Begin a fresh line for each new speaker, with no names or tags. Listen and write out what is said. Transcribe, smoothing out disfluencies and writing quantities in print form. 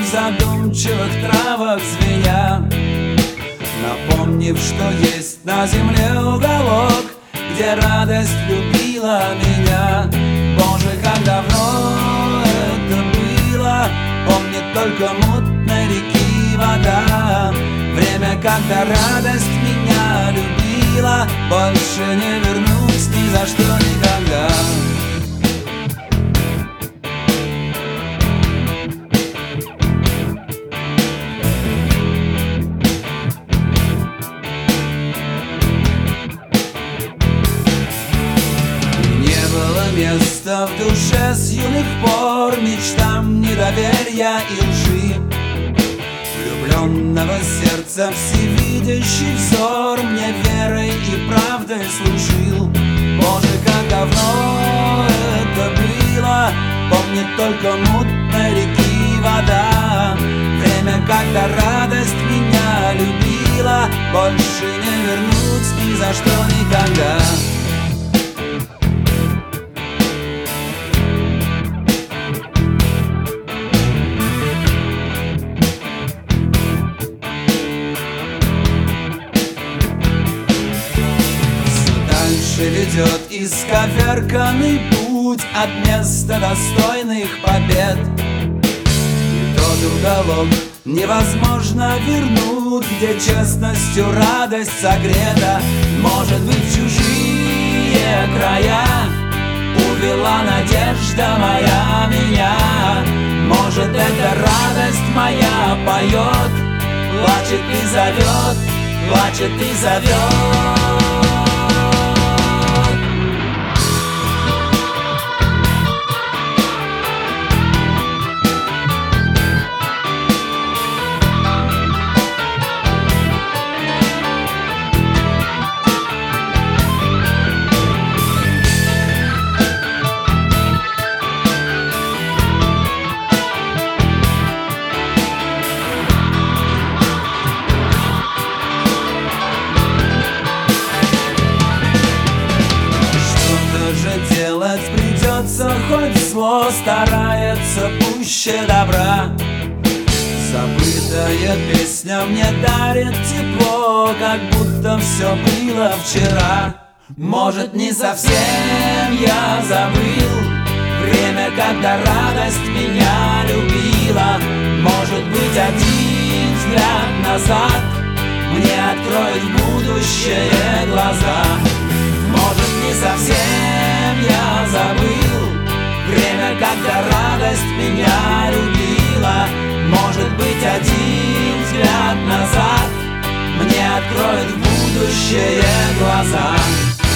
задумчивых травах звеня, напомнив, что есть на земле уголок, где радость любила меня. Боже, как давно это было, помнит только мутной реки вода. Время, когда радость меня любила, больше не вернусь ни за что никогда. Место в душе с юных пор мечтам недоверия и лжи, влюбленного сердца всевидящий взор мне верой и правдой служил. Боже, как давно это было, помнит только мутной реки вода. Время, когда радость меня любила, больше не вернуть ни за что никогда. Ведет исковерканный путь от места достойных побед. И тот уголок невозможно вернуть, где честностью радость согрета. Может быть, в чужие края увела надежда моя меня. Может, эта радость моя поет, плачет и зовет, плачет и зовет. Делать придется, хоть зло старается пуще добра. Забытая песня мне дарит тепло, как будто все было вчера. Может, не совсем я забыл время, когда радость меня любила. Может быть, один взгляд назад мне откроет будущее глаза. Может, не совсем я забыл время, когда радость меня любила. Может быть, один взгляд назад мне откроет будущее глаза.